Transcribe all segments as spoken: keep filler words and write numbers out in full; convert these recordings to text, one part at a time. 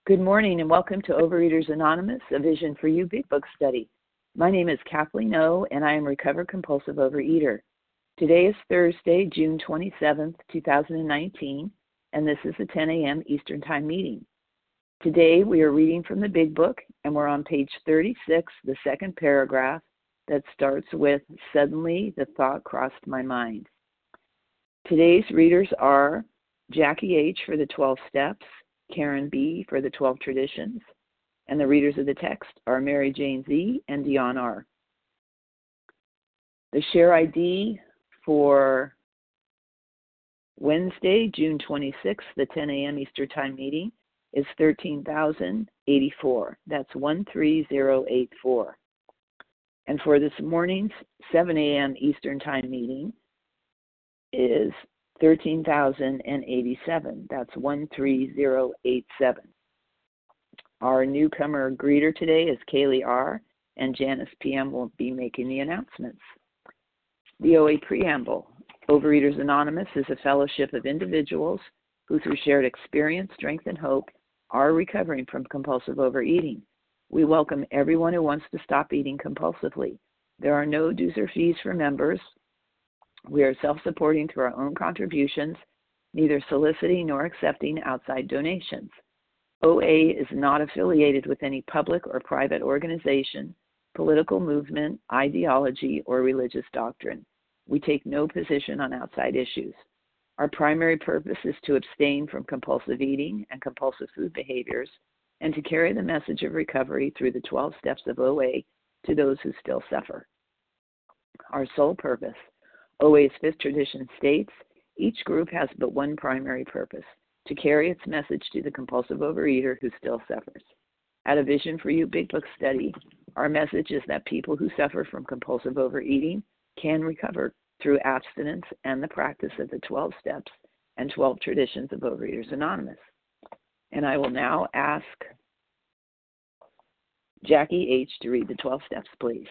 Good morning and welcome to Overeaters Anonymous, a Vision for You Big Book Study. My name is Kathleen O, and I am a recovered compulsive overeater. Today is Thursday, June twenty-seventh, two thousand nineteen, and this is the ten a.m. Eastern Time meeting. Today we are reading from the Big Book, and we're on page thirty-six, the second paragraph that starts with, "Suddenly the thought crossed my mind." Today's readers are Jackie H. for the twelve Steps, Karen B. for the twelve Traditions, and the readers of the text are Mary Jane Z. and Dion R. The share I D for Wednesday, June twenty-sixth, the ten a.m. Eastern Time meeting is thirteen thousand eighty-four. That's one three zero eight four. And for this morning's seven a.m. Eastern Time meeting is thirteen thousand eighty-seven. That's one three zero eight seven. Our newcomer greeter today is Kaylee R., and Janice P M will be making the announcements. The O A Preamble. Overeaters Anonymous is a fellowship of individuals who, through shared experience, strength, and hope, are recovering from compulsive overeating. We welcome everyone who wants to stop eating compulsively. There are no dues or fees for members. We are self-supporting through our own contributions, neither soliciting nor accepting outside donations. O A is not affiliated with any public or private organization, political movement, ideology, or religious doctrine. We take no position on outside issues. Our primary purpose is to abstain from compulsive eating and compulsive food behaviors and to carry the message of recovery through the twelve steps of O A to those who still suffer. Our sole purpose. O A's fifth tradition states, each group has but one primary purpose, to carry its message to the compulsive overeater who still suffers. At a Vision for You Big Book Study, our message is that people who suffer from compulsive overeating can recover through abstinence and the practice of the twelve steps and twelve traditions of Overeaters Anonymous. And I will now ask Jackie H. to read the twelve steps, please.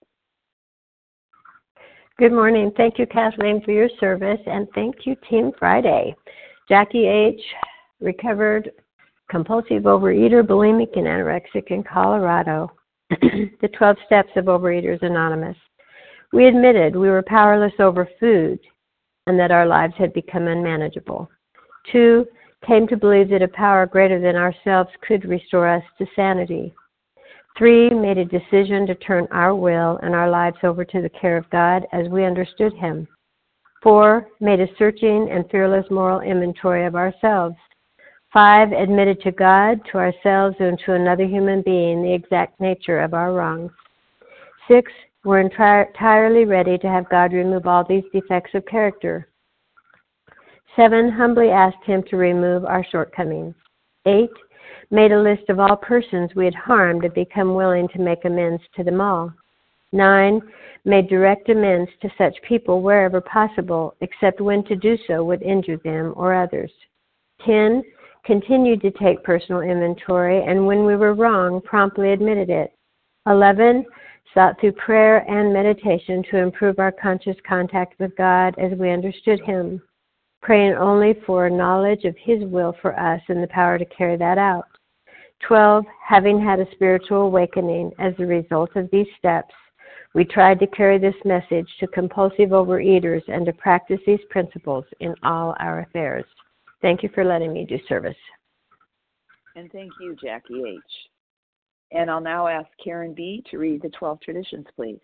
Good morning. Thank you, Kathleen, for your service, and thank you, Team Friday. Jackie H., recovered compulsive overeater, bulimic, and anorexic in Colorado. The twelve Steps of Overeaters Anonymous. We admitted we were powerless over food and that our lives had become unmanageable. Two, came to believe that a power greater than ourselves could restore us to sanity. Three, made a decision to turn our will and our lives over to the care of God as we understood Him. Four, made a searching and fearless moral inventory of ourselves. Five, admitted to God, to ourselves, and to another human being the exact nature of our wrongs. Six, were entirely ready to have God remove all these defects of character. Seven, humbly asked Him to remove our shortcomings. Eight, made a list of all persons we had harmed and become willing to make amends to them all. Nine, made direct amends to such people wherever possible, except when to do so would injure them or others. Ten, continued to take personal inventory, and when we were wrong, promptly admitted it. Eleven, sought through prayer and meditation to improve our conscious contact with God as we understood Him, praying only for knowledge of His will for us and the power to carry that out. Twelve, having had a spiritual awakening as a result of these steps, we tried to carry this message to compulsive overeaters and to practice these principles in all our affairs. Thank you for letting me do service. And thank you, Jackie H. And I'll now ask Karen B. to read the twelve traditions, please.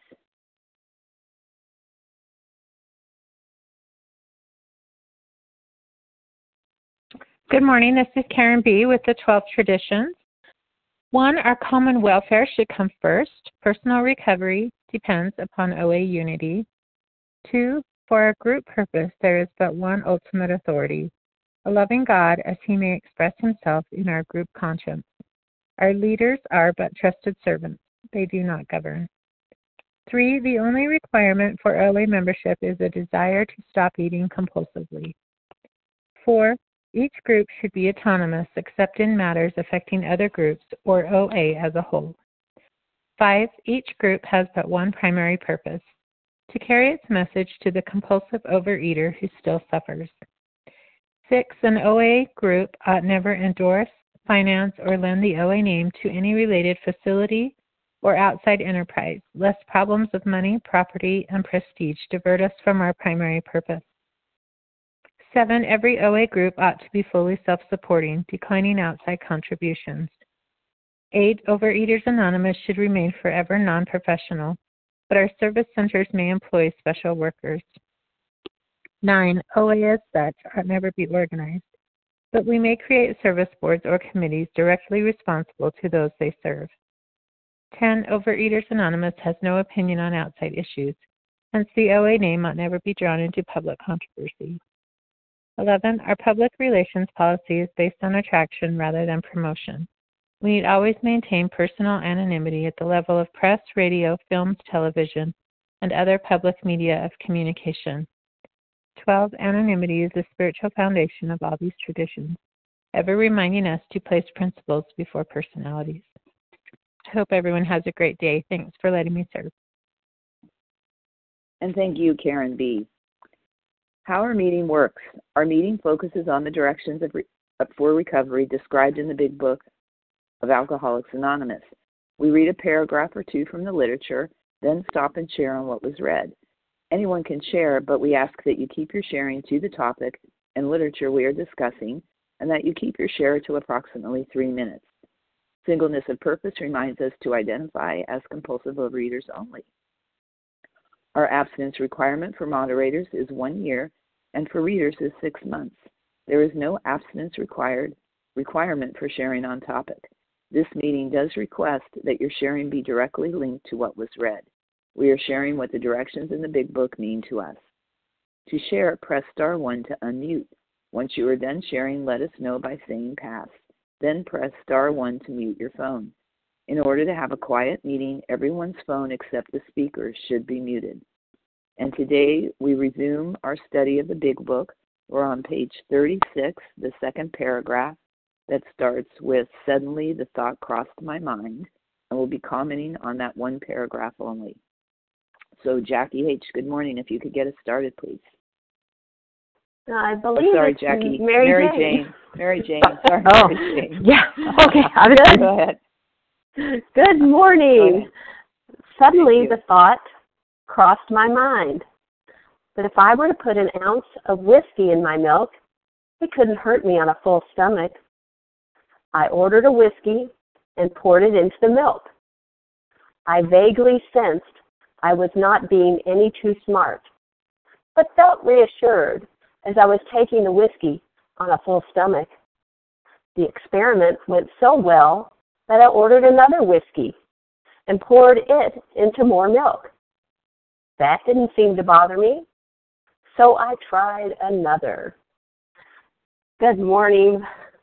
Good morning. This is Karen B. with the twelve Traditions. One, our common welfare should come first. Personal recovery depends upon O A unity. Two, for our group purpose, there is but one ultimate authority, a loving God as He may express Himself in our group conscience. Our leaders are but trusted servants. They do not govern. Three, the only requirement for O A membership is a desire to stop eating compulsively. Four, each group should be autonomous except in matters affecting other groups or O A as a whole. Five, each group has but one primary purpose, to carry its message to the compulsive overeater who still suffers. Six, an O A group ought never endorse, finance, or lend the O A name to any related facility or outside enterprise, lest problems of money, property, and prestige divert us from our primary purpose. Seven, every O A group ought to be fully self-supporting, declining outside contributions. Eight, Overeaters Anonymous should remain forever non-professional, but our service centers may employ special workers. Nine, O A as such ought never be organized, but we may create service boards or committees directly responsible to those they serve. Ten, Overeaters Anonymous has no opinion on outside issues, hence the O A name ought never be drawn into public controversy. Eleven, our public relations policy is based on attraction rather than promotion. We need always maintain personal anonymity at the level of press, radio, films, television, and other public media of communication. Twelve, anonymity is the spiritual foundation of all these traditions, ever reminding us to place principles before personalities. I hope everyone has a great day. Thanks for letting me serve. And thank you, Karen B. How our meeting works. Our meeting focuses on the directions of re- for recovery described in the Big Book of Alcoholics Anonymous. We read a paragraph or two from the literature, then stop and share on what was read. Anyone can share, but we ask that you keep your sharing to the topic and literature we are discussing, and that you keep your share to approximately three minutes. Singleness of purpose reminds us to identify as compulsive overeaters only. Our abstinence requirement for moderators is one year, and for readers is six months. There is no abstinence required requirement for sharing on topic. This meeting does request that your sharing be directly linked to what was read. We are sharing what the directions in the Big Book mean to us. To share, press star one to unmute. Once you are done sharing, let us know by saying pass. Then press star one to mute your phone. In order to have a quiet meeting, everyone's phone except the speaker should be muted. And today we resume our study of the Big Book. We're on page thirty-six, the second paragraph that starts with, "Suddenly the thought crossed my mind," and we'll be commenting on that one paragraph only. So Jackie H., good morning. If you could get us started, please. I believe oh, sorry, it's Jackie. Mary, Mary Jane. Jane. Mary Jane. Sorry, oh, Mary Jane. yeah. Okay, I'm good. Go ahead. Good morning. Suddenly the thought crossed my mind that if I were to put an ounce of whiskey in my milk, it couldn't hurt me on a full stomach. I ordered a whiskey and poured it into the milk. I vaguely sensed I was not being any too smart, but felt reassured as I was taking the whiskey on a full stomach. The experiment went so well that I ordered another whiskey and poured it into more milk. That didn't seem to bother me, so I tried another. Good morning,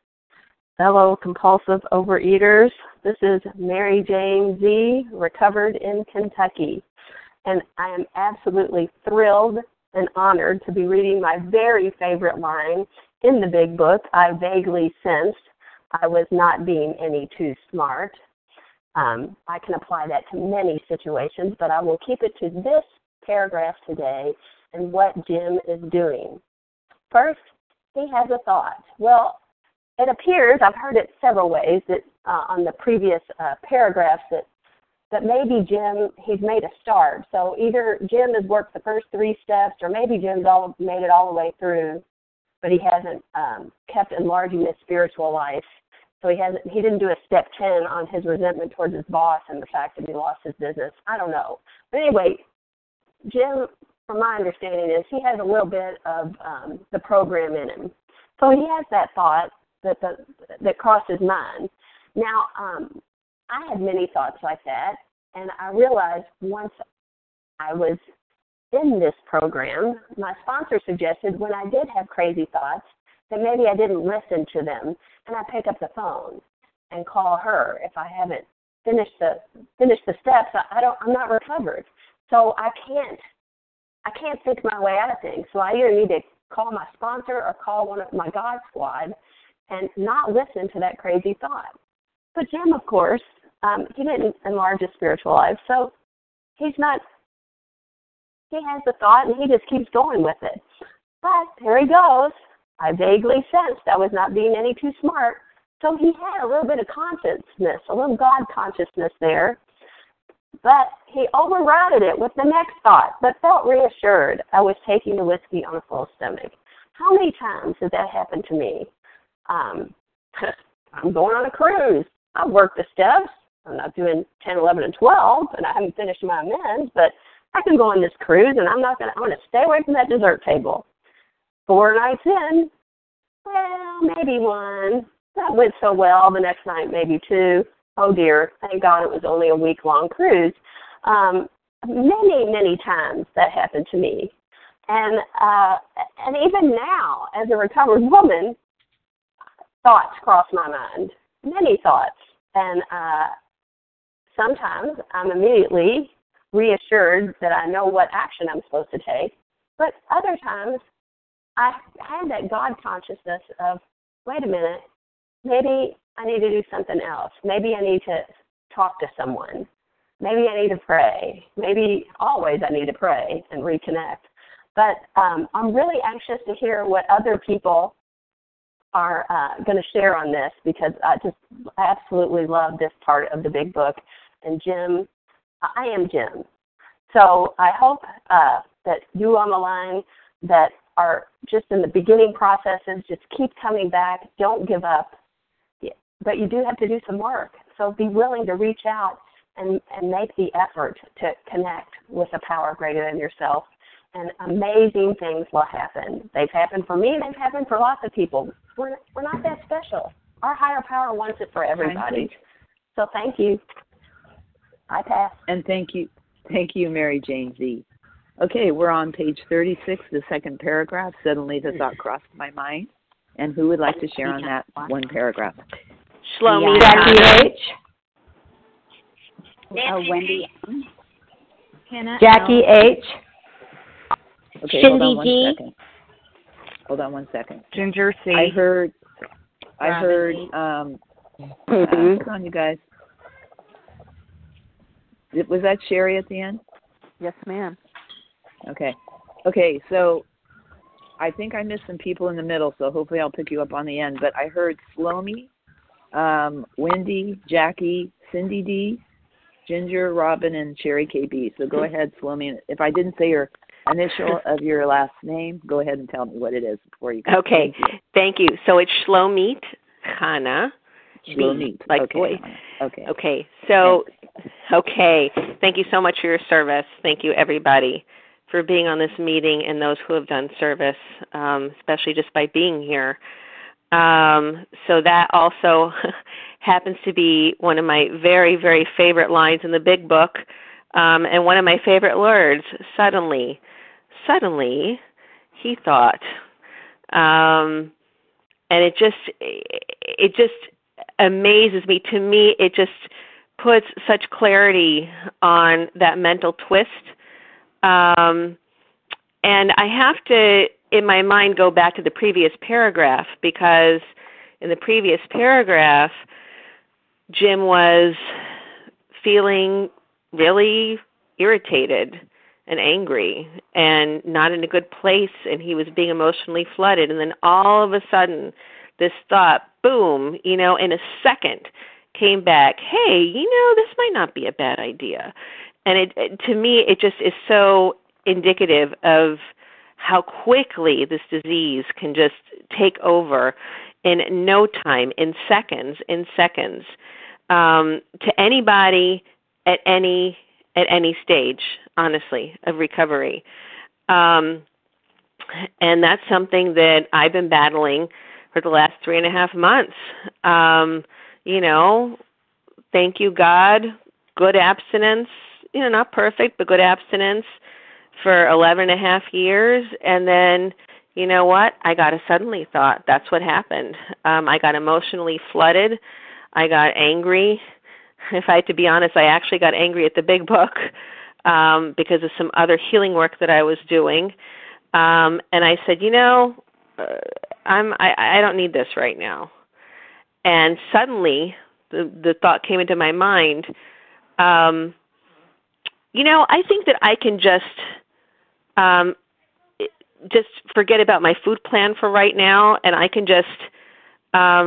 fellow compulsive overeaters. This is Mary Jane Z., recovered in Kentucky, and I am absolutely thrilled and honored to be reading my very favorite line in the Big Book. I vaguely sensed I was not being any too smart. Um, I can apply that to many situations, but I will keep it to this paragraph today and what Jim is doing. First, he has a thought. Well, it appears, I've heard it several ways, that uh, on the previous uh, paragraphs, that that maybe Jim, he's made a start. So either Jim has worked the first three steps, or maybe Jim's all made it all the way through, but he hasn't um, kept enlarging his spiritual life. So he hasn't. He didn't do a step ten on his resentment towards his boss and the fact that he lost his business. I don't know. But anyway, Jim, from my understanding, is he has a little bit of um, the program in him. So he has that thought that the, that crossed his mind. Now, um, I had many thoughts like that, and I realized once I was in this program, my sponsor suggested when I did have crazy thoughts that maybe I didn't listen to them, and I pick up the phone and call her if I haven't finished the finished the steps. I, I don't. I'm not recovered, so I can't. I can't think my way out of things. So I either need to call my sponsor or call one of my God Squad and not listen to that crazy thought. But Jim, of course, um, he didn't enlarge his spiritual life, so he's not, he has the thought and he just keeps going with it. But there he goes. I vaguely sensed I was not being any too smart, So he had a little bit of consciousness, a little God consciousness there, but he overrided it with the next thought, but felt reassured I was taking the whiskey on a full stomach. How many times did that happen to me? Um, I'm going on a cruise. I've worked the steps. I'm not doing ten, eleven, and twelve, and I haven't finished my amends, but I can go on this cruise, and I'm not going to, I'm going to stay away from that dessert table. Four nights in, well, maybe one. That went so well. The next night, maybe two. Oh, dear. Thank God it was only a week-long cruise. Um, many, many times that happened to me. And uh, and even now, as a recovered woman, thoughts cross my mind, many thoughts. And uh, sometimes I'm immediately reassured that I know what action I'm supposed to take. But other times, I had that God consciousness of, wait a minute, maybe I need to do something else. Maybe I need to talk to someone. Maybe I need to pray. Maybe always I need to pray and reconnect. But um, I'm really anxious to hear what other people are uh, going to share on this, because I just absolutely love this part of the big book. And Jim, I am Jim. So I hope uh, that you on the line that are just in the beginning processes, just keep coming back. Don't give up. But you do have to do some work. So be willing to reach out and, and make the effort to connect with a power greater than yourself. And amazing things will happen. They've happened for me. They've happened for lots of people. We're, we're not that special. Our higher power wants it for everybody. So thank you. I pass. And thank you. Thank you, Mary Jane Z. Okay, we're on page thirty-six, the second paragraph. Suddenly the thought crossed my mind. And who would like to share on that one paragraph? Shlomi. Jackie H. Uh, Wendy. Hannah Jackie L. H. Okay, Cindy hold on one G. second. Hold on one second. Ginger C. I heard, I Robin heard, E. um, uh, Mm-hmm. hold on, you guys. Did- Was that Sherry at the end? Yes, ma'am. Okay. Okay, so I think I missed some people in the middle, so hopefully I'll pick you up on the end. But I heard Shlomi, um, Wendy, Jackie, Cindy D, Ginger, Robin, and Sherry K B. So go ahead, Shlomi. If I didn't say your initial of your last name, go ahead and tell me what it is before you go. Okay, Thank you. thank you. So it's Shlomit Chana. Shlomit. Like okay. boy. Okay. Okay, so, okay. Thank you so much for your service. Thank you, everybody, for being on this meeting and those who have done service, um, especially just by being here. Um, so that also happens to be one of my very, very favorite lines in the big book, um, and one of my favorite words, suddenly. Suddenly, he thought. Um, and it just, it just amazes me. To me, it just puts such clarity on that mental twist. Um, and I have to, in my mind, go back to the previous paragraph, because in the previous paragraph, Jim was feeling really irritated and angry and not in a good place, and he was being emotionally flooded. And then all of a sudden, this thought, boom, you know, in a second came back, hey, you know, this might not be a bad idea. And it, it to me, it just is so indicative of how quickly this disease can just take over in no time, in seconds, in seconds, um, to anybody at any at any stage, honestly, of recovery. Um, and that's something that I've been battling for the last three and a half months. Um, you know, thank you, God, good abstinence, you know, not perfect, but good abstinence for eleven and a half years. And then, you know what? I got a suddenly thought. That's what happened. Um, I got emotionally flooded. I got angry. If I had to be honest, I actually got angry at the big book um, because of some other healing work that I was doing. Um, and I said, you know, uh, I'm, I, I don't need this right now. And suddenly the, the thought came into my mind, um, you know, I think that I can just um, just forget about my food plan for right now, and I can just um,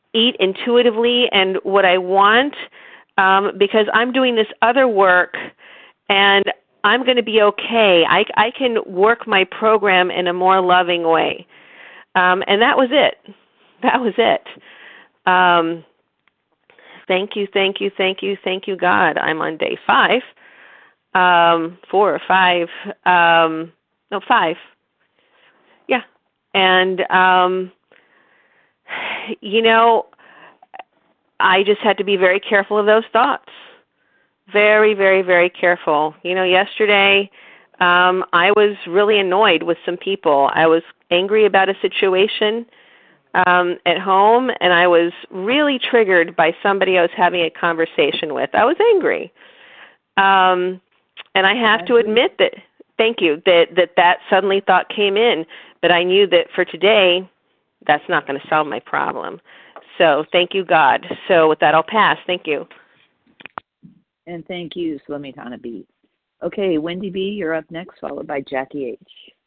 eat intuitively and what I want, um, because I'm doing this other work and I'm going to be okay. I, I can work my program in a more loving way. Um, and that was it. That was it. Um, thank you, thank you, thank you, thank you, God. I'm on day five, um, four or five, um, no, five. Yeah. And, um, you know, I just had to be very careful of those thoughts. Very, very, very careful. You know, yesterday um, I was really annoyed with some people. I was angry about a situation um, at home, and I was really triggered by somebody I was having a conversation with. I was angry. Um, and I have to admit that, thank you, that, that that suddenly thought came in, but I knew that for today, that's not going to solve my problem. So thank you, God. So with that, I'll pass. Thank you. And thank you, Slamitana B. Okay, Wendy B., you're up next, followed by Jackie H.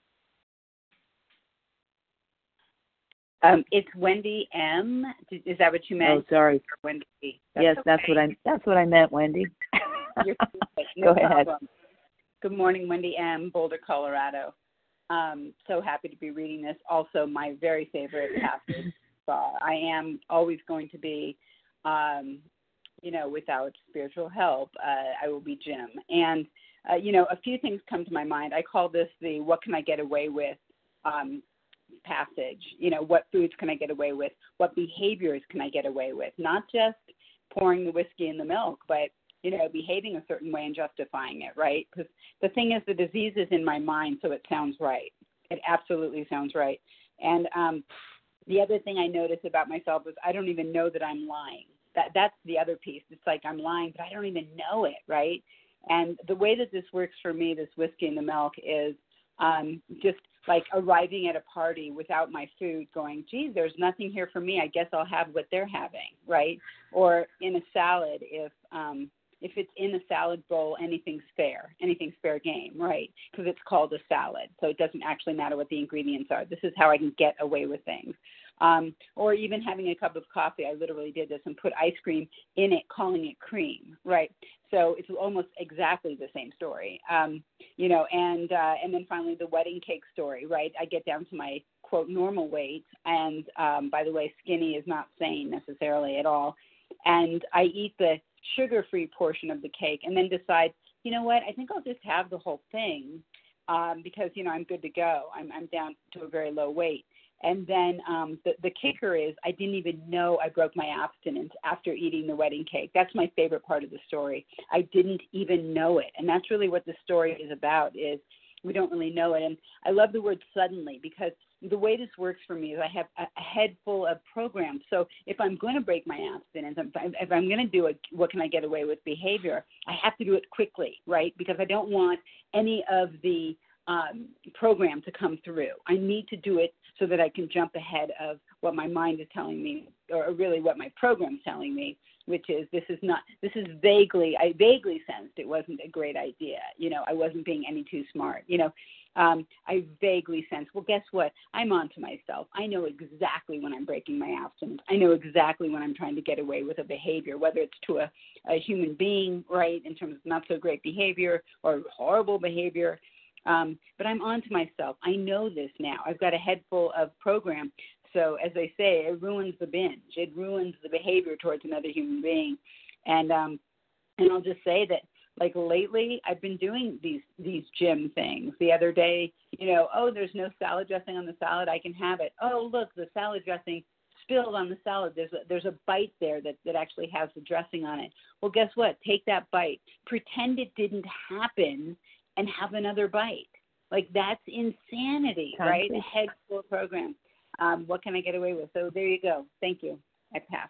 Um, it's Wendy M. Is that what you meant? Oh, sorry. Or Wendy B. That's yes, okay. that's what I that's what I meant, Wendy. You're no Go ahead. problem. Good morning, Wendy M., Boulder, Colorado. Um, so happy to be reading this. Also, my very favorite passage. Uh, I am always going to be, um, you know, without spiritual help, uh, I will be Jim. And, uh, you know, a few things come to my mind. I call this the what can I get away with um, passage. You know, what foods can I get away with? What behaviors can I get away with? Not just pouring the whiskey in the milk, but, you know, behaving a certain way and justifying it, right? Because the thing is, the disease is in my mind, so it sounds right. It absolutely sounds right. And um, the other thing I notice about myself is I don't even know that I'm lying. That That's the other piece. It's like I'm lying, but I don't even know it, right? And the way that this works for me, this whiskey and the milk, is um, just like arriving at a party without my food going, geez, there's nothing here for me. I guess I'll have what they're having, right? Or in a salad, if um, if it's in a salad bowl, anything's fair. Anything's fair game, right? Because it's called a salad. So it doesn't actually matter what the ingredients are. This is how I can get away with things. Um, or even having a cup of coffee. I literally did this and put ice cream in it, calling it cream, right? So it's almost exactly the same story, um, you know, and uh, and then finally the wedding cake story, right? I get down to my, quote, normal weight, and um, by the way, skinny is not sane necessarily at all, and I eat the sugar-free portion of the cake and then decide, you know what, I think I'll just have the whole thing um, because, you know, I'm good to go. I'm, I'm down to a very low weight. And then um, the, the kicker is I didn't even know I broke my abstinence after eating the wedding cake. That's my favorite part of the story. I didn't even know it. And that's really what the story is about, is we don't really know it. And I love the word suddenly, because the way this works for me is I have a head full of programs. So if I'm going to break my abstinence, if I'm going to do a what can I get away with behavior, I have to do it quickly, right? Because I don't want any of the um, program to come through. I need to do it so that I can jump ahead of what my mind is telling me, or really what my program's telling me, which is this is not, this is vaguely, I vaguely sensed it wasn't a great idea. You know, I wasn't being any too smart. You know, um, I vaguely sensed, well, guess what? I'm on to myself. I know exactly when I'm breaking my abstinence. I know exactly when I'm trying to get away with a behavior, whether it's to a, a human being, right, in terms of not so great behavior or horrible behavior. Um, but I'm on to myself. I know this now. I've got a head full of program. So as they say, it ruins the binge. It ruins the behavior towards another human being. And um, and I'll just say that, like, lately I've been doing these these gym things. The other day, you know, oh, there's no salad dressing on the salad. I can have it. Oh, look, the salad dressing spilled on the salad. There's a, there's a bite there that, that actually has the dressing on it. Well, guess what? Take that bite. Pretend it didn't happen and have another bite. Like, that's insanity, Time right? To. A head full program. Um, what can I get away with? So there you go. Thank you. I pass.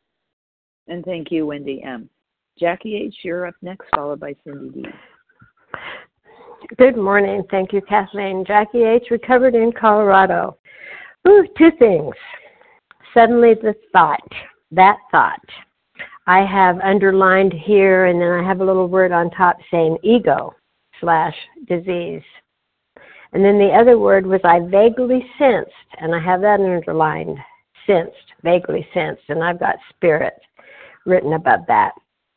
And thank you, Wendy M. Jackie H., you're up next, followed by Cindy D. Good morning. Thank you, Kathleen. Jackie H., recovered in Colorado. Ooh, two things. Suddenly the thought, that thought, I have underlined here, and then I have a little word on top saying ego slash disease. And then the other word was I vaguely sensed, and I have that underlined, sensed, vaguely sensed, and I've got spirit written above that.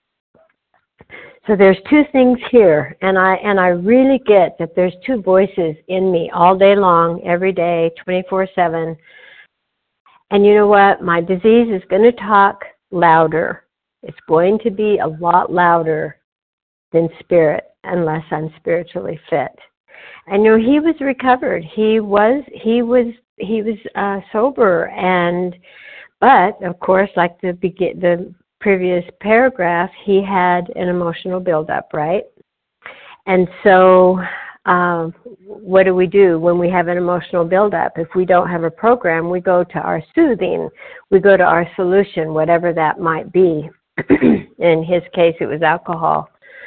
So there's two things here, and I and I really get that there's two voices in me all day long, every day, twenty-four seven. And you know what? My disease is going to talk louder. It's going to be a lot louder than spirit unless I'm spiritually fit. And you know, he was recovered. He was he was he was uh, sober, and but of course, like the begin the previous paragraph, he had an emotional buildup, right? And so, um, what do we do when we have an emotional buildup? If we don't have a program, we go to our soothing, we go to our solution, whatever that might be. In his case, it was alcohol,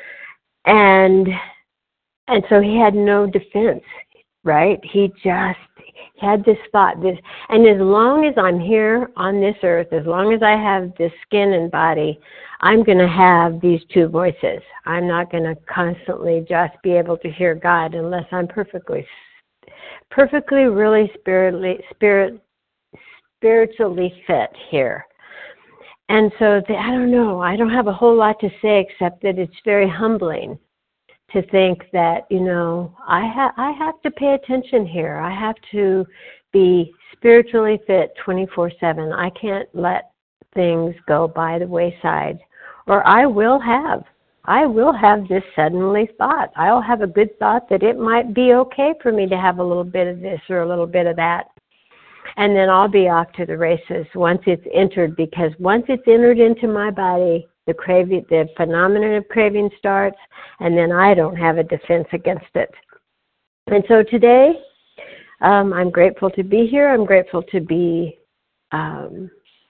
and and so he had no defense, right? He just had this thought, this, and as long as I'm here on this earth, as long as I have this skin and body, I'm going to have these two voices. I'm not going to constantly just be able to hear God unless I'm perfectly, perfectly, really spiritually, spirit, spiritually fit here. And so the, I don't know. I don't have a whole lot to say except that it's very humbling to think that, you know, I have I have to pay attention here. I have to be spiritually fit twenty-four seven. I can't let things go by the wayside, or I will have. I will have this suddenly thought. I'll have a good thought that it might be okay for me to have a little bit of this or a little bit of that. And then I'll be off to the races once it's entered, because once it's entered into my body, the craving, the phenomenon of craving starts, and then I don't have a defense against it. And so today, um, I'm grateful to be here. I'm grateful to be um,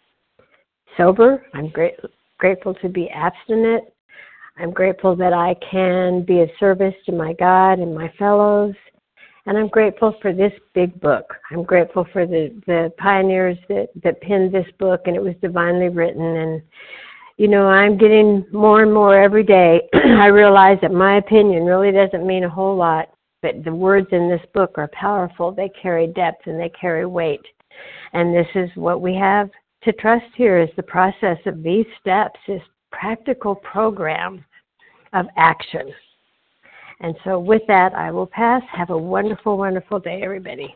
sober. I'm great, grateful to be abstinent. I'm grateful that I can be of service to my God and my fellows. And I'm grateful for this big book. I'm grateful for the, the pioneers that, that penned this book, and it was divinely written. And you know, I'm getting more and more every day. I realize that my opinion really doesn't mean a whole lot, but the words in this book are powerful. They carry depth and they carry weight. And this is what we have to trust here, is the process of these steps, this practical program of action. And so with that, I will pass. Have a wonderful, wonderful day, everybody.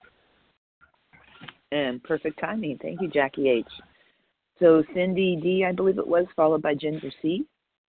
And perfect timing. Thank you, Jackie H. So Cindy D, I believe it was, followed by Ginger C.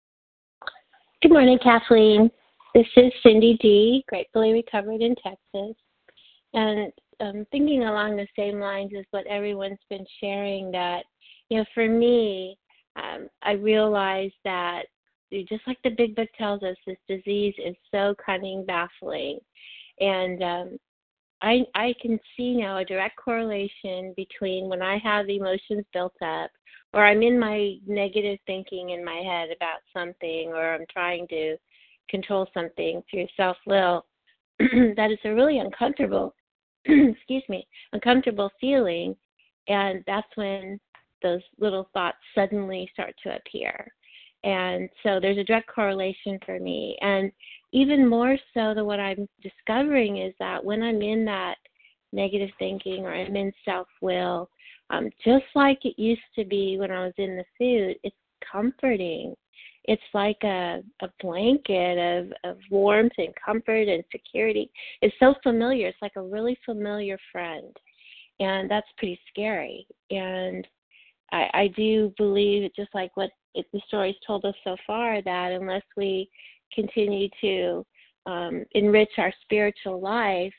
Good morning, Kathleen. This is Cindy D, gratefully recovered in Texas. And um, thinking along the same lines as what everyone's been sharing, that, you know, for me, um, I realized that just like the big book tells us, this disease is so cunning, baffling. And um, I, I can see now a direct correlation between when I have emotions built up, or I'm in my negative thinking in my head about something, or I'm trying to control something through self-will, that it's a really uncomfortable, excuse me, uncomfortable feeling, and that's when those little thoughts suddenly start to appear. And so there's a direct correlation for me. And even more so than what I'm discovering is that when I'm in that negative thinking, or I'm in self-will, um, just like it used to be when I was in the food, it's comforting. It's like a, a blanket of, of warmth and comfort and security. It's so familiar. It's like a really familiar friend. And that's pretty scary. And I, I do believe, just like what it, the stories told us so far, that unless we continue to um, enrich our spiritual life,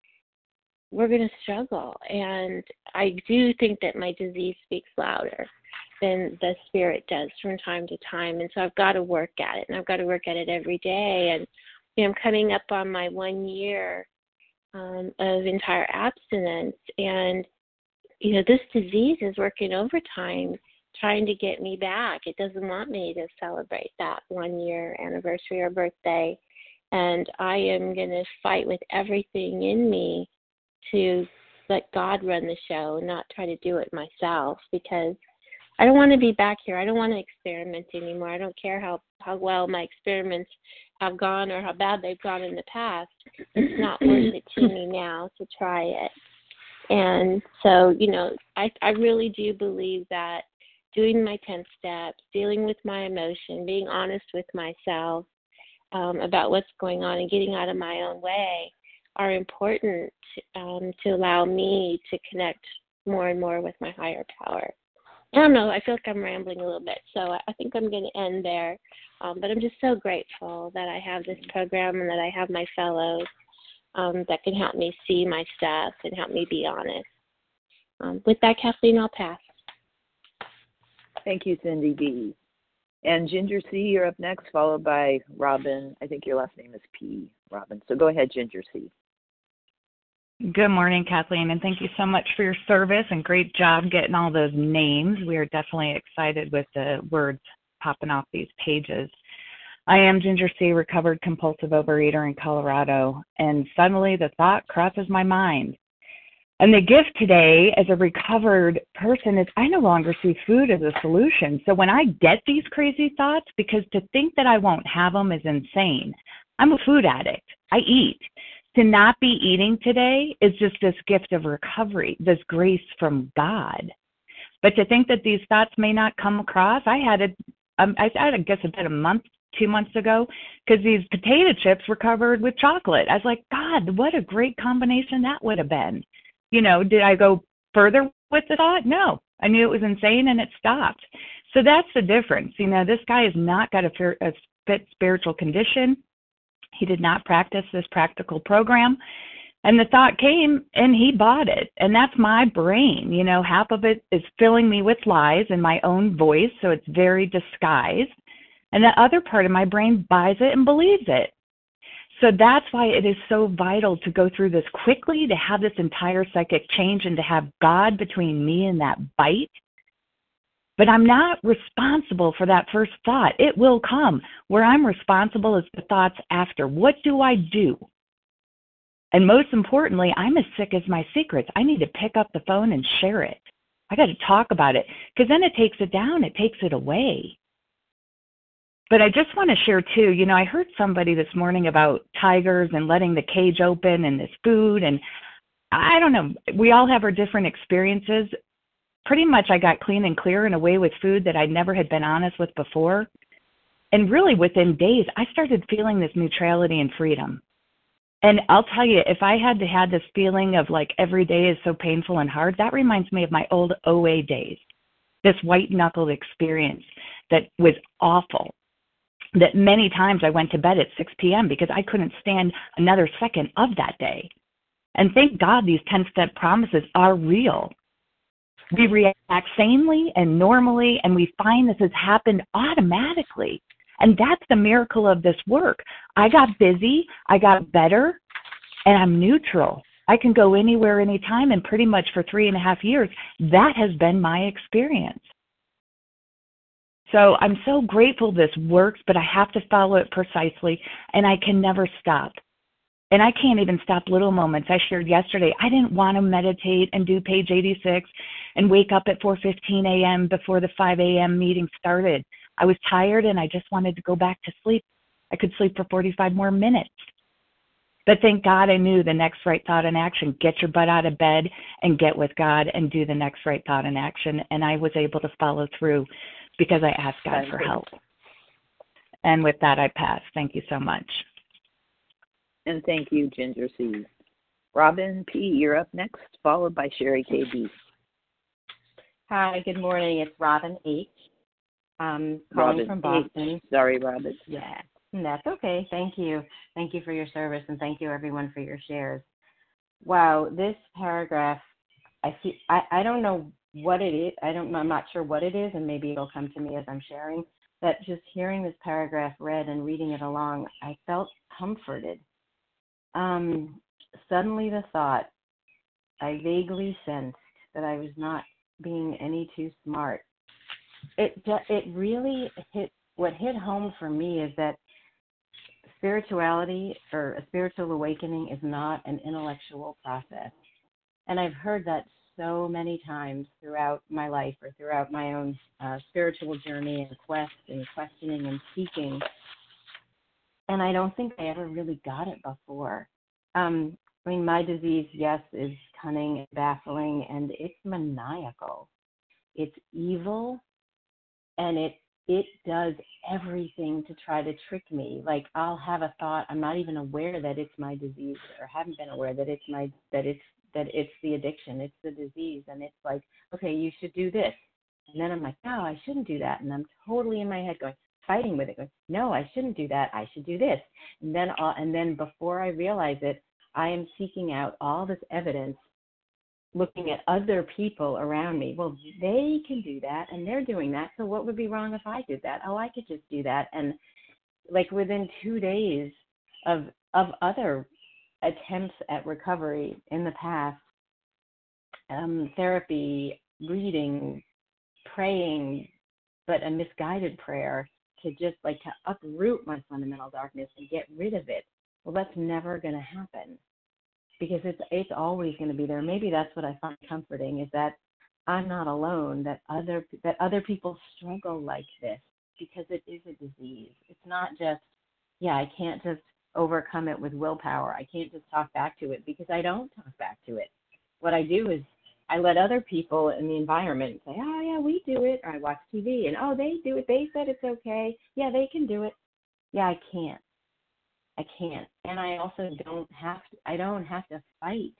we're going to struggle. And I do think that my disease speaks louder than the spirit does from time to time. And so I've got to work at it, and I've got to work at it every day. And you know, I'm coming up on my one year um, of entire abstinence. And, you know, this disease is working overtime, trying to get me back. It doesn't want me to celebrate that one year anniversary or birthday. And I am going to fight with everything in me to let God run the show, not try to do it myself, because I don't want to be back here. I don't want to experiment anymore. I don't care how, how well my experiments have gone or how bad they've gone in the past. It's not worth it to me now to try it. And so, you know, I, I really do believe that doing my ten steps, dealing with my emotion, being honest with myself um, about what's going on and getting out of my own way are important um, to allow me to connect more and more with my higher power. I don't know, I feel like I'm rambling a little bit, so I think I'm going to end there. Um, but I'm just so grateful that I have this program and that I have my fellows um, that can help me see my stuff and help me be honest. Um, with that, Kathleen, I'll pass. Thank you, Cindy D. And Ginger C., you're up next, followed by Robin. I think your last name is P. Robin. So go ahead, Ginger C. Good morning, Kathleen, and thank you so much for your service and great job getting all those names. We are definitely excited with the words popping off these pages. I am Ginger C., recovered compulsive overeater in Colorado, and suddenly the thought crosses my mind. And the gift today as a recovered person is I no longer see food as a solution. So when I get these crazy thoughts, because to think that I won't have them is insane. I'm a food addict. I eat. To not be eating today is just this gift of recovery, this grace from God. But to think that these thoughts may not come across, I had it, um, I, I guess about a month, two months ago, because these potato chips were covered with chocolate. I was like, God, what a great combination that would have been. You know, did I go further with the thought? No. I knew it was insane and it stopped. So that's the difference. You know, this guy has not got a, a fit spiritual condition. He did not practice this practical program. And the thought came and he bought it. And that's my brain. You know, half of it is filling me with lies in my own voice, so it's very disguised. And the other part of my brain buys it and believes it. So that's why it is so vital to go through this quickly, to have this entire psychic change and to have God between me and that bite. But I'm not responsible for that first thought. It will come. Where I'm responsible is the thoughts after. What do I do? And most importantly, I'm as sick as my secrets. I need to pick up the phone and share it. I got to talk about it because then it takes it down. It takes it away. But I just want to share, too, you know, I heard somebody this morning about tigers and letting the cage open and this food. And I don't know. We all have our different experiences. Pretty much I got clean and clear and away with food that I never had been honest with before. And really within days, I started feeling this neutrality and freedom. And I'll tell you, if I had to have this feeling of like every day is so painful and hard, that reminds me of my old O A days, this white-knuckled experience that was awful, that many times I went to bed at six p.m. because I couldn't stand another second of that day. And thank God these ten-step promises are real. We react sanely and normally, and we find this has happened automatically. And that's the miracle of this work. I got busy, I got better, and I'm neutral. I can go anywhere, anytime, and pretty much for three and a half years, that has been my experience. So I'm so grateful this works, but I have to follow it precisely, and I can never stop. And I can't even stop little moments. I shared yesterday, I didn't want to meditate and do page eighty-six and wake up at four fifteen a.m. before the five a.m. meeting started. I was tired and I just wanted to go back to sleep. I could sleep for forty-five more minutes. But thank God I knew the next right thought and action. Get your butt out of bed and get with God and do the next right thought and action. And I was able to follow through because I asked God for help. And with that, I pass. Thank you so much. And thank you, Ginger C. Robin P., you're up next, followed by Sherry K B. Hi, good morning. It's Robin H. Um, calling Robin from Boston. H. Sorry, Robin. Yeah, that's okay. Thank you. Thank you for your service, and thank you, everyone, for your shares. Wow, this paragraph, I see. I, I don't know what it is. I don't. I'm not sure what it is, and maybe it'll come to me as I'm sharing. But just hearing this paragraph read and reading it along, I felt comforted. Um, suddenly the thought, I vaguely sensed that I was not being any too smart. It it really hit, what hit home for me is that spirituality or a spiritual awakening is not an intellectual process. And I've heard that so many times throughout my life or throughout my own uh, spiritual journey and quest and questioning and seeking. And I don't think I ever really got it before. Um, I mean, my disease, yes, is cunning and baffling, and it's maniacal. It's evil, and it it does everything to try to trick me. Like, I'll have a thought, I'm not even aware that it's my disease, or haven't been aware that it's my that it's that it's the addiction, it's the disease, and it's like, okay, you should do this. And then I'm like, no, I shouldn't do that. And I'm totally in my head going, fighting with it, going, no, I shouldn't do that. I should do this. And then, uh, and then before I realize it, I am seeking out all this evidence, looking at other people around me. Well, they can do that, and they're doing that. So what would be wrong if I did that? Oh, I could just do that. And like within two days of of other attempts at recovery in the past, um, therapy, reading, praying, but a misguided prayer to just like to uproot my fundamental darkness and get rid of it. Well, that's never going to happen because it's it's always going to be there. Maybe that's what I find comforting, is that I'm not alone, that other that other people struggle like this, because it is a disease. It's not just, yeah, I can't just overcome it with willpower. I can't just talk back to it, because I don't talk back to it. What I do is I let other people in the environment say, oh, yeah, we do it. Or I watch T V and, oh, they do it. They said it's okay. Yeah, they can do it. Yeah, I can't. I can't. And I also don't have to, I don't have to fight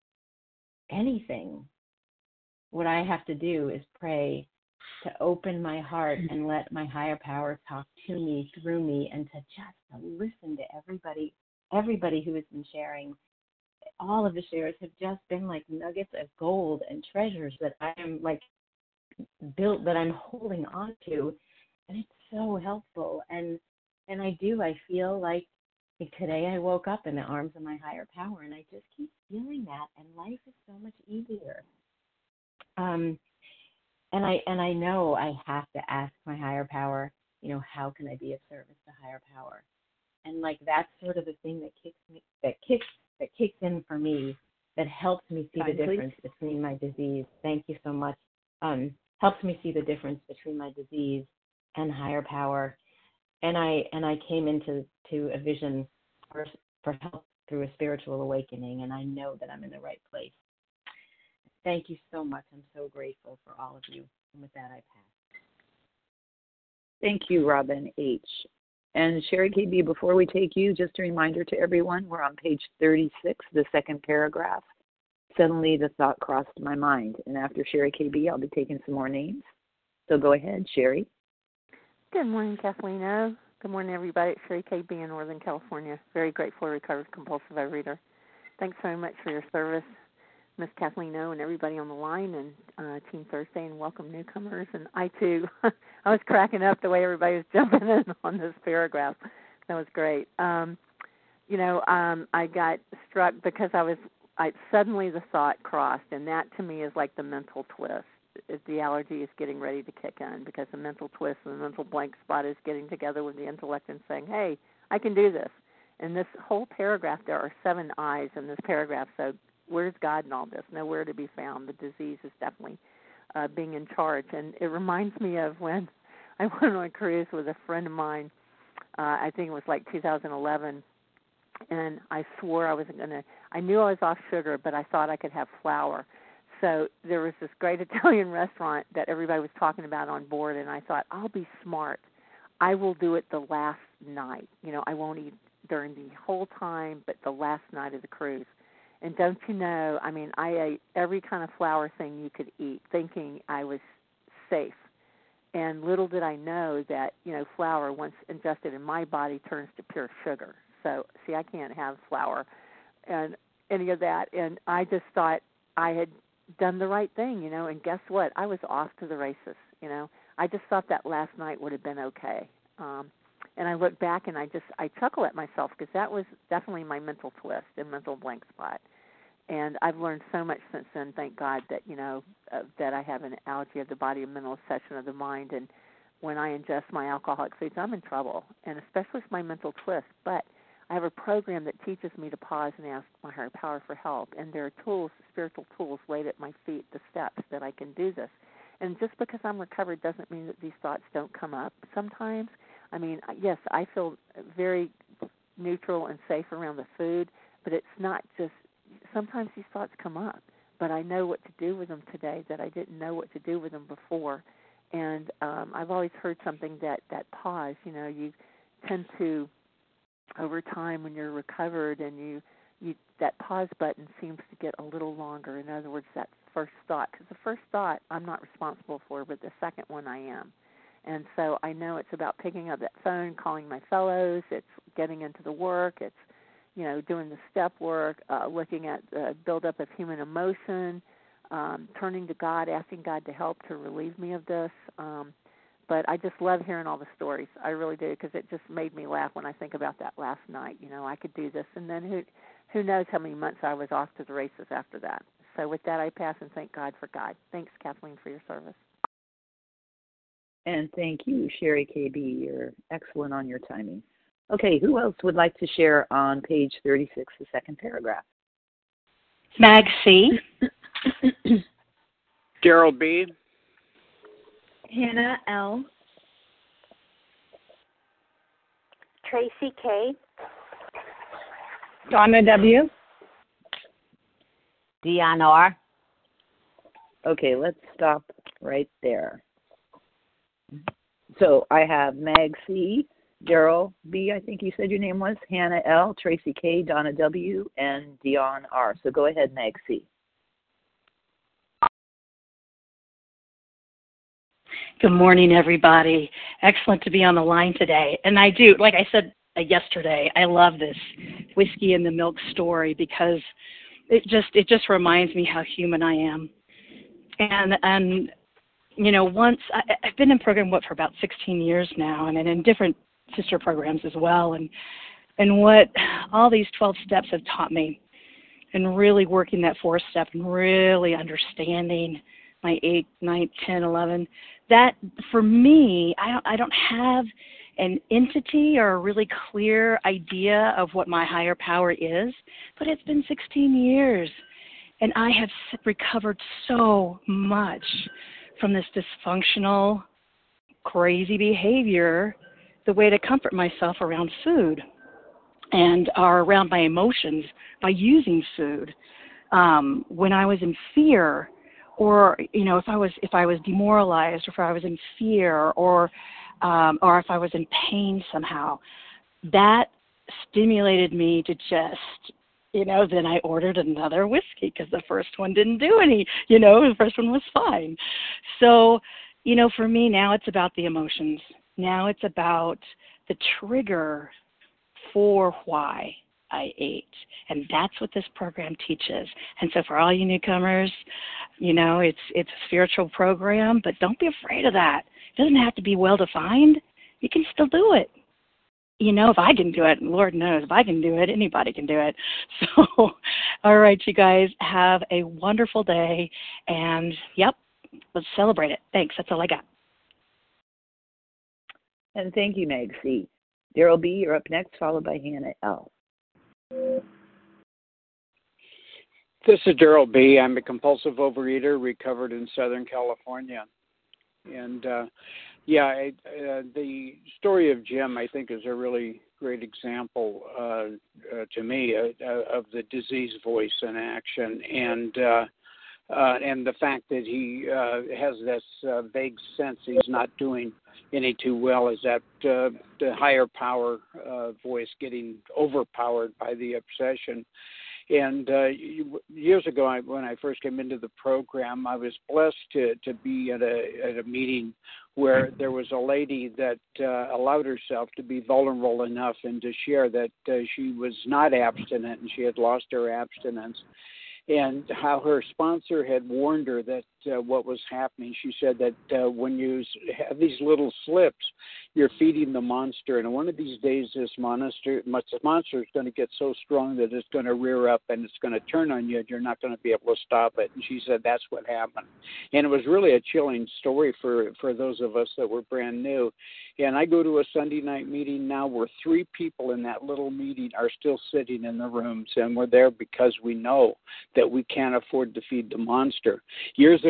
anything. What I have to do is pray to open my heart and let my higher power talk to me, through me, and to just to listen to everybody, everybody who has been sharing. All of the shares have just been like nuggets of gold and treasures that I am like built, that I'm holding on to. And it's so helpful. And and I do, I feel like, like today I woke up in the arms of my higher power, and I just keep feeling that, and life is so much easier. Um, and I and I know I have to ask my higher power, you know, how can I be of service to higher power? And like that's sort of the thing that kicks me, that kicks that kicks in for me, that helps me see Time, the difference please. between my disease. Thank you so much. Um, helps me see the difference between my disease and higher power. And I and I came into to a vision for for help through a spiritual awakening, and I know that I'm in the right place. Thank you so much. I'm so grateful for all of you. And with that, I pass. Thank you, Robin H. And Sherry K B, before we take you, just a reminder to everyone, we're on page thirty-six, the second paragraph. Suddenly the thought crossed my mind. And after Sherry K B, I'll be taking some more names. So go ahead, Sherry. Good morning, Kathleen O. Good morning, everybody. It's Sherry K B in Northern California. Very grateful, recovered compulsive overeater. Thanks very much for your service, Miss Kathleen O, and everybody on the line, and uh, Team Thursday, and welcome newcomers. And I, too, I was cracking up the way everybody was jumping in on this paragraph. That was great. Um, you know, um, I got struck because I was, I suddenly the thought crossed, and that to me is like the mental twist. The allergy is getting ready to kick in, because the mental twist and the mental blank spot is getting together with the intellect and saying, hey, I can do this. In this whole paragraph, there are seven I's in this paragraph, so where's God in all this? Nowhere to be found. The disease is definitely uh, being in charge. And it reminds me of when I went on a cruise with a friend of mine, uh, I think it was like two thousand eleven, and I swore I wasn't going to, I knew I was off sugar, but I thought I could have flour. So there was this great Italian restaurant that everybody was talking about on board, and I thought, I'll be smart. I will do it the last night. You know, I won't eat during the whole time, but the last night of the cruise. And don't you know, I mean, I ate every kind of flour thing you could eat, thinking I was safe. And little did I know that, you know, flour, once ingested in my body, turns to pure sugar. So, see, I can't have flour and any of that. And I just thought I had done the right thing, you know, and guess what? I was off to the races, you know. I just thought that last night would have been okay. Um, and I look back and I just, I chuckle at myself, because that was definitely my mental twist and mental blank spot. And I've learned so much since then, thank God, that, you know, uh, that I have an allergy of the body, a mental obsession of the mind. And when I ingest my alcoholic foods, I'm in trouble, and especially with my mental twist. But I have a program that teaches me to pause and ask my higher power for help. And there are tools, spiritual tools, laid at my feet, the steps that I can do this. And just because I'm recovered doesn't mean that these thoughts don't come up sometimes. I mean, yes, I feel very neutral and safe around the food, but it's not just sometimes these thoughts come up, but I know what to do with them today that I didn't know what to do with them before. And um, I've always heard something that, that pause, you know, you tend to, over time when you're recovered and you, you that pause button seems to get a little longer. In other words, that first thought, because the first thought I'm not responsible for, but the second one I am. And so I know it's about picking up that phone, calling my fellows, it's getting into the work, it's, you know, doing the step work, uh, looking at the buildup of human emotion, um, turning to God, asking God to help to relieve me of this. Um, but I just love hearing all the stories. I really do, because it just made me laugh when I think about that last night. You know, I could do this, and then who who knows how many months I was off to the races after that. So with that, I pass and thank God for God. Thanks, Kathleen, for your service. And thank you, Sherry K B. You're excellent on your timing. Okay, who else would like to share on page thirty-six, the second paragraph? Mag C. Daryl B. Hannah L. Tracy K. Donna W. Dion R. Okay, let's stop right there. So I have Mag C, Daryl B, I think you said your name was, Hannah L, Tracy K, Donna W, and Dion R. So go ahead, Mag C. Good morning, everybody. Excellent to be on the line today. And I do, like I said uh, yesterday, I love this whiskey and the milk story because it just it just reminds me how human I am. And and you know, once I, I've been in program what for about sixteen years now, and, and in different sister programs as well. And and what all these twelve steps have taught me, and really working that fourth step and really understanding my eight, nine, ten, eleven. That for me, I don't I don't have an entity or a really clear idea of what my higher power is, but it's been sixteen years, and I have recovered so much from this dysfunctional, crazy behavior, the way to comfort myself around food and or around my emotions by using food. Um, when I was in fear, or you know, if I was if I was demoralized, or if I was in fear, or um, or if I was in pain somehow, that stimulated me to just, you know, then I ordered another whiskey because the first one didn't do any, you know, the first one was fine. So, you know, for me now it's about the emotions. Now it's about the trigger for why I ate. And that's what this program teaches. And so for all you newcomers, you know, it's it's a spiritual program, but don't be afraid of that. It doesn't have to be well-defined. You can still do it. You know, if I can do it, Lord knows, if I can do it, anybody can do it. So, all right, you guys, have a wonderful day. And, yep, let's celebrate it. Thanks. That's all I got. And thank you, Meg C. Daryl B., you're up next, followed by Hannah L. This is Daryl B. I'm a compulsive overeater, recovered in Southern California. And, uh, yeah, I, uh, the story of Jim, I think, is a really great example uh, uh, to me uh, of the disease voice in action. And uh, uh, and the fact that he uh, has this uh, vague sense he's not doing any too well is that uh, the higher power uh, voice getting overpowered by the obsession. And uh, years ago, I, when I first came into the program, I was blessed to, to be at a at a meeting where there was a lady that uh, allowed herself to be vulnerable enough and to share that uh, she was not abstinent and she had lost her abstinence, and how her sponsor had warned her that uh, what was happening. She said that uh, when you have these little slips, you're feeding the monster, and one of these days this monster, this monster is going to get so strong that it's going to rear up and it's going to turn on you and you're not going to be able to stop it. And she said that's what happened. And it was really a chilling story for, for those of us that were brand new. And I go to a Sunday night meeting now where three people in that little meeting are still sitting in the rooms, and we're there because we know that we can't afford to feed the monster. Years ago,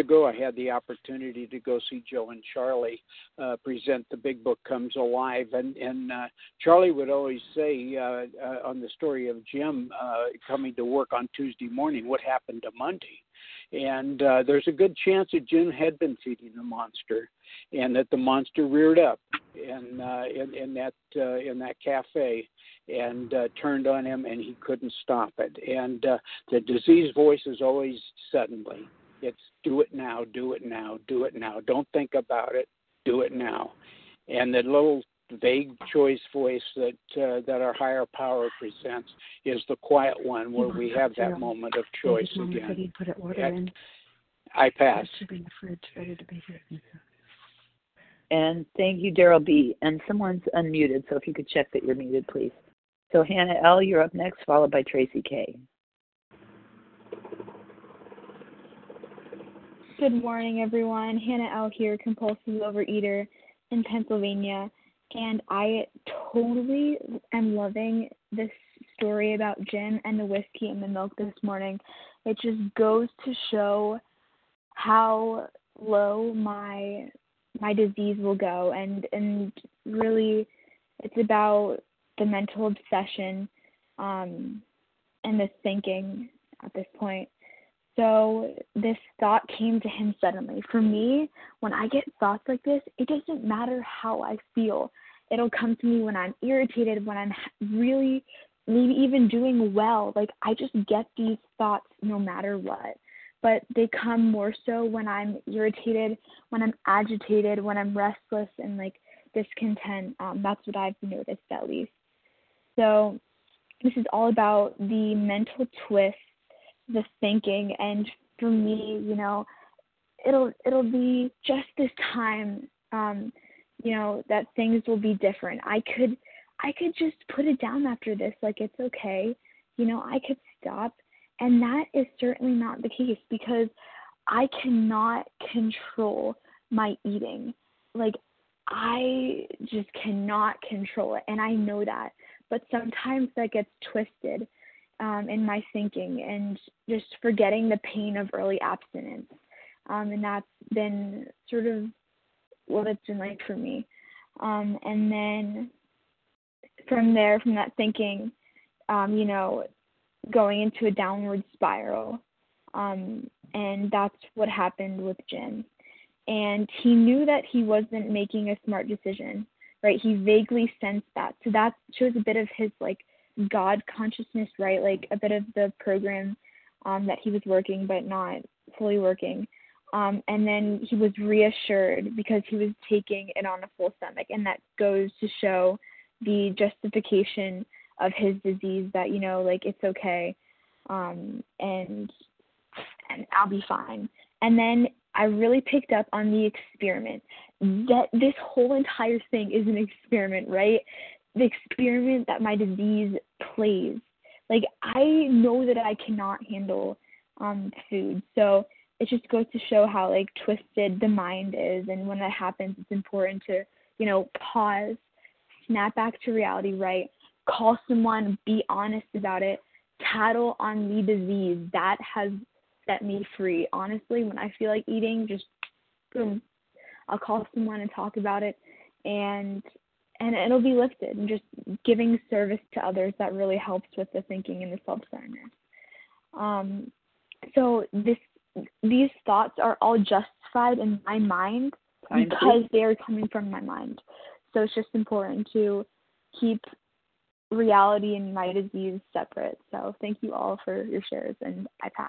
ago, I had the opportunity to go see Joe and Charlie uh, present The Big Book Comes Alive. And, and uh, Charlie would always say uh, uh, on the story of Jim uh, coming to work on Tuesday morning, what happened to Monday? And uh, there's a good chance that Jim had been feeding the monster, and that the monster reared up in uh, in, in that uh, in that cafe and uh, turned on him, and he couldn't stop it. And uh, the disease voice is always suddenly. It's do it now, do it now, do it now. Don't think about it, do it now. And the little vague choice voice that uh, that our higher power presents is the quiet one where we have that moment of choice again. And I pass. And thank you, Daryl B. And someone's unmuted, so if you could check that you're muted, please. So Hannah L., you're up next, followed by Tracy K. Good morning, everyone. Hannah L. here, compulsive overeater in Pennsylvania. And I totally am loving this story about Jim and the whiskey and the milk this morning. It just goes to show how low my my disease will go, and and really it's about the mental obsession um, and the thinking at this point. So this thought came to him suddenly. For me, when I get thoughts like this, it doesn't matter how I feel. It'll come to me when I'm irritated, when I'm really maybe even doing well. Like, I just get these thoughts no matter what. But they come more so when I'm irritated, when I'm agitated, when I'm restless and, like, discontent. Um, that's what I've noticed, at least. So this is all about the mental twist, the thinking, and for me, you know, it'll it'll be just this time, um, you know, that things will be different. I could I could just put it down after this, like it's okay, you know, I could stop, and that is certainly not the case because I cannot control my eating. Like, I just cannot control it, and I know that, but sometimes that gets twisted Um, in my thinking and just forgetting the pain of early abstinence. Um, and that's been sort of what it's been like for me. Um, and then from there, from that thinking, um, you know, going into a downward spiral. Um, and that's what happened with Jim. And he knew that he wasn't making a smart decision, right? He vaguely sensed that. So that shows a bit of his, like, God consciousness, right? Like a bit of the program um, that he was working but not fully working. Um, and then he was reassured because he was taking it on a full stomach. And that goes to show the justification of his disease that, you know, like it's okay um, and and I'll be fine. And then I really picked up on the experiment. That this whole entire thing is an experiment, right? The experiment that my disease plays. Like, I know that I cannot handle um, food. So it just goes to show how, like, twisted the mind is. And when that happens, it's important to, you know, pause, snap back to reality, right? Call someone, be honest about it, tattle on the disease. That has set me free. Honestly, when I feel like eating, just boom, I'll call someone and talk about it. And And it'll be lifted, and just giving service to others that really helps with the thinking and the self-centeredness. Um, so this, these thoughts are all justified in my mind Time because to. they are coming from my mind. So it's just important to keep reality and my disease separate. So thank you all for your shares, and I pass.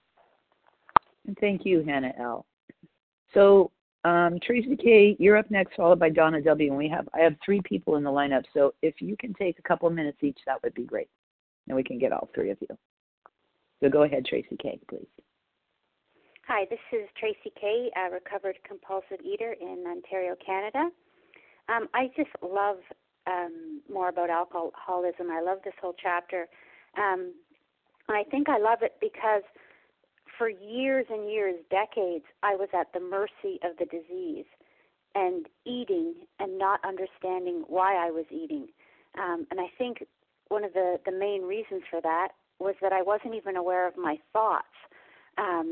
And thank you, Hannah L. So Um, Tracy K., you're up next, followed by Donna W. And we have I have three people in the lineup, so if you can take a couple of minutes each, that would be great. And we can get all three of you. So go ahead, Tracy K., please. Hi, this is Tracy K., a recovered compulsive eater in Ontario, Canada. Um, I just love um, more about alcoholism. I love this whole chapter. Um, and I think I love it because for years and years, decades, I was at the mercy of the disease and eating and not understanding why I was eating. Um, and I think one of the, the main reasons for that was that I wasn't even aware of my thoughts. Um,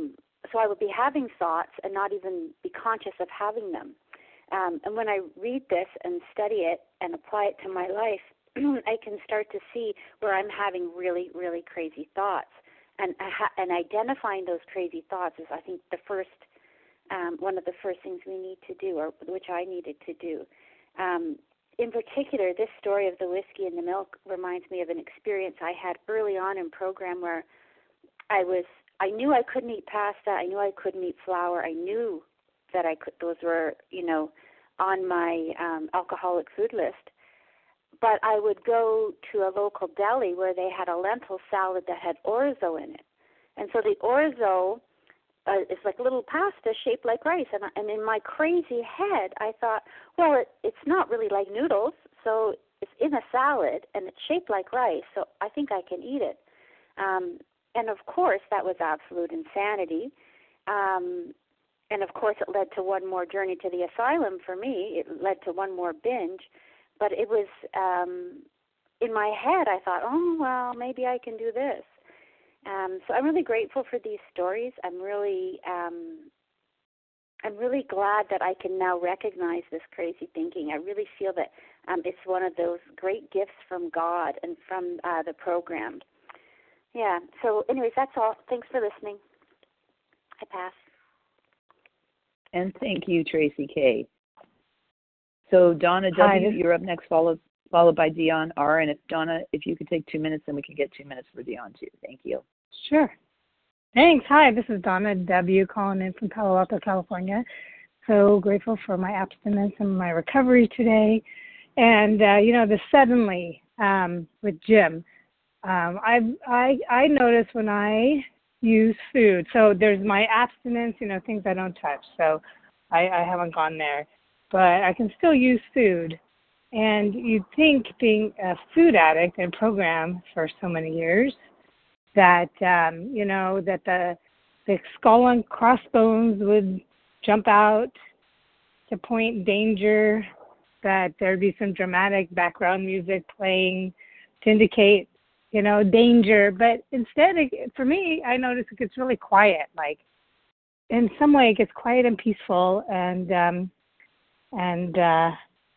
so I would be having thoughts and not even be conscious of having them. Um, and when I read this and study it and apply it to my life, I can start to see where I'm having really, really crazy thoughts. And and identifying those crazy thoughts is, I think, the first, um, one of the first things we need to do, or which I needed to do. Um, in particular, this story of the whiskey and the milk reminds me of an experience I had early on in program where I was, I knew I couldn't eat pasta, I knew I couldn't eat flour, I knew that I could, those were, you know, on my um, alcoholic food list. But I would go to a local deli where they had a lentil salad that had orzo in it. And so the orzo uh, is like a little pasta shaped like rice. And, and in my crazy head, I thought, well, it, it's not really like noodles, so it's in a salad and it's shaped like rice, so I think I can eat it. Um, and, of course, that was absolute insanity. Um, and, of course, it led to one more journey to the asylum for me. It led to one more binge. But it was, um, in my head, I thought, oh, well, maybe I can do this. Um, so I'm really grateful for these stories. I'm really, um, I'm really glad that I can now recognize this crazy thinking. I really feel that um, it's one of those great gifts from God and from uh, the program. Yeah, so anyways, that's all. Thanks for listening. I pass. And thank you, Tracy K. So Donna W., Hi, you're up next, followed followed by Dion R. And if Donna, if you could take two minutes, then we can get two minutes for Dion too. Thank you. Sure. Thanks. Hi, this is Donna W. calling in from Palo Alto, California. So grateful for my abstinence and my recovery today. And uh, you know, the suddenly um, with Jim, um, I I I notice when I use food. So there's my abstinence, you know, things I don't touch. So I, I haven't gone there. But I can still use food. And you'd think, being a food addict and program for so many years, that, um, you know, that the, the skull and crossbones would jump out to point danger, that there'd be some dramatic background music playing to indicate, you know, danger. But instead, it, for me, I notice it gets really quiet. Like, in some way, it gets quiet and peaceful, and um, and uh,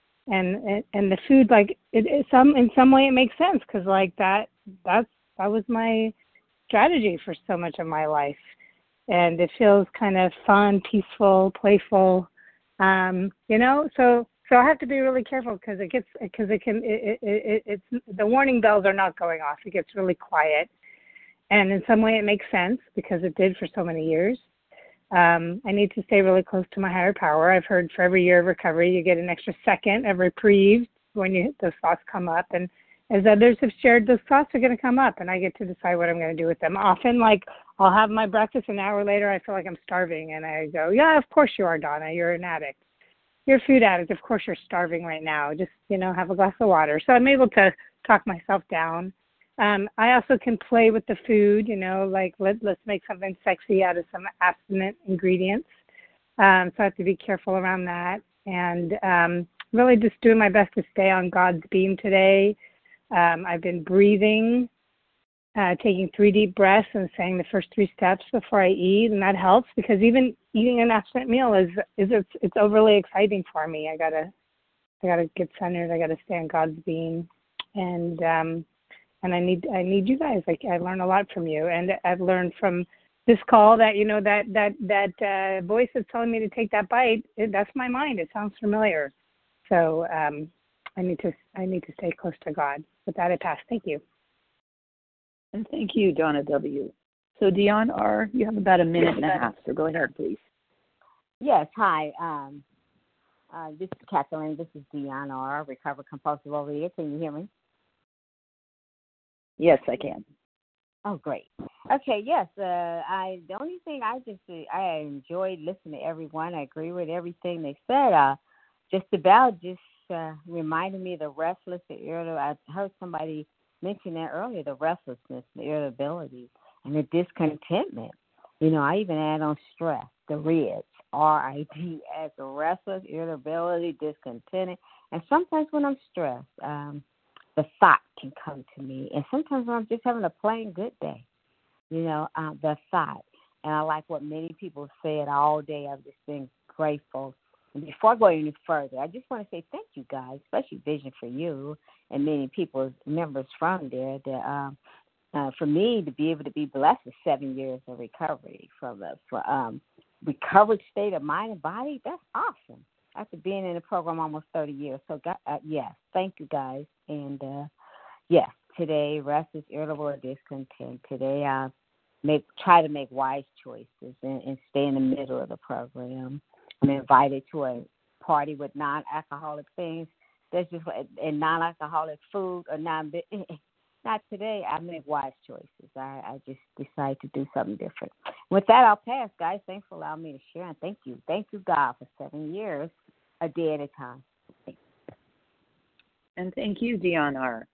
and and the food, like, it, it some in some way it makes sense, because like that that's that was my strategy for so much of my life, and it feels kind of fun, peaceful, playful, um, you know. So so I have to be really careful, because it gets because it can it, it, it it's the warning bells are not going off. It gets really quiet, and in some way it makes sense, because it did for so many years. Um, I need to stay really close to my higher power. I've heard for every year of recovery, you get an extra second of reprieve when you, those thoughts come up. And as others have shared, those thoughts are going to come up, and I get to decide what I'm going to do with them. Often, like, I'll have my breakfast, an hour later, I feel like I'm starving, and I go, yeah, of course you are, Donna. You're an addict. You're a food addict. Of course you're starving right now. Just, you know, have a glass of water. So I'm able to talk myself down. Um, I also can play with the food, you know, like let, let's make something sexy out of some abstinent ingredients. Um, so I have to be careful around that. And um, really just doing my best to stay on God's beam today. Um, I've been breathing, uh, taking three deep breaths and saying the first three steps before I eat. And that helps, because even eating an abstinent meal is, is it's, it's overly exciting for me. I gotta, I gotta get centered. I gotta stay on God's beam. And, um, And I need I need you guys. Like, I learn a lot from you, and I've learned from this call that, you know, that that that uh, voice that's telling me to take that bite. It, that's my mind. It sounds familiar. So um, I need to I need to stay close to God. With that, I pass. Thank you. And thank you, Donna W. So Dion R., you have about a minute and a half. So go ahead, please. Yes. Hi. Um, uh, this is Kathleen. This is Dion R., recovered compulsive overeater. Can you hear me? Yes, I can. Oh, great. Okay, yes. Uh, I the only thing I just uh, I enjoyed listening to everyone. I agree with everything they said. Uh, just about just uh, reminded me of the restless, the irritable. I heard somebody mention that earlier. The restlessness, the irritability, and the discontentment. You know, I even add on stress, the R I D, R I D S, the restless, irritability, discontented, and sometimes when I'm stressed. Um, The thought can come to me, and sometimes when I'm just having a plain good day, you know, uh, the thought. And I like what many people said all day. I've just been grateful. And before I go any further, I just want to say thank you guys, especially Vision for You and many people, members from there. That um, uh, for me to be able to be blessed with seven years of recovery from a for, um, recovered state of mind and body, that's awesome. After being in the program almost thirty years. So, God, uh, yes, thank you guys. And, uh, yes, today, rest is irritable or discontent. Today, I make try to make wise choices and, and stay in the middle of the program. I'm invited to a party with non-alcoholic things. That's just and non-alcoholic food or non. Not today. I make wise choices. I, I just decide to do something different. With that, I'll pass, guys. Thanks for allowing me to share, and thank you, thank you, God, for seven years, a day at a time. And thank you, Dion R.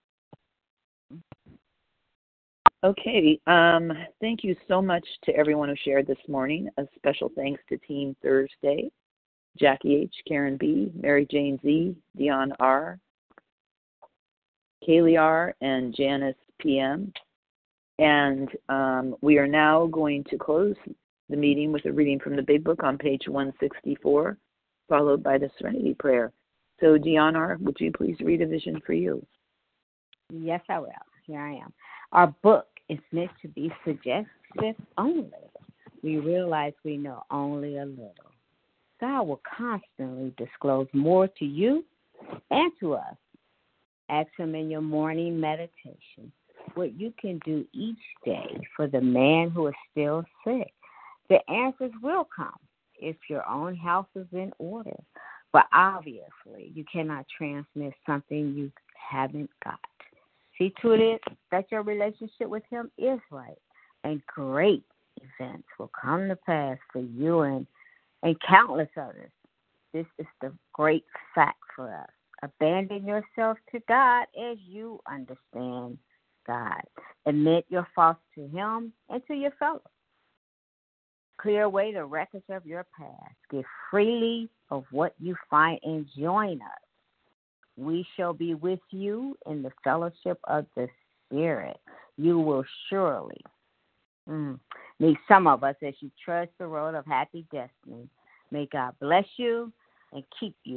Okay, um, thank you so much to everyone who shared this morning. A special thanks to Team Thursday, Jackie H., Karen B., Mary Jane Z., Dion R., Kaylee R., and Janice P M. And um, we are now going to close the meeting with a reading from the Big Book on page one sixty-four, followed by the Serenity Prayer. So, Dion R., would you please read a vision for you? Yes, I will. Here I am. Our book is meant to be suggestive only. We realize we know only a little. God will constantly disclose more to you and to us. Ask Him in your morning meditation what you can do each day for the man who is still sick. The answers will come if your own house is in order. But obviously, you cannot transmit something you haven't got. See to it that your relationship with Him is right, and great events will come to pass for you and, and countless others. This is the great fact for us. Abandon yourself to God as you understand God. Admit your faults to Him and to your fellows. Clear away the records of your past. Give freely of what you find and join us. We shall be with you in the fellowship of the Spirit. You will surely mm, meet some of us as you trudge the road of happy destiny. May God bless you and keep you.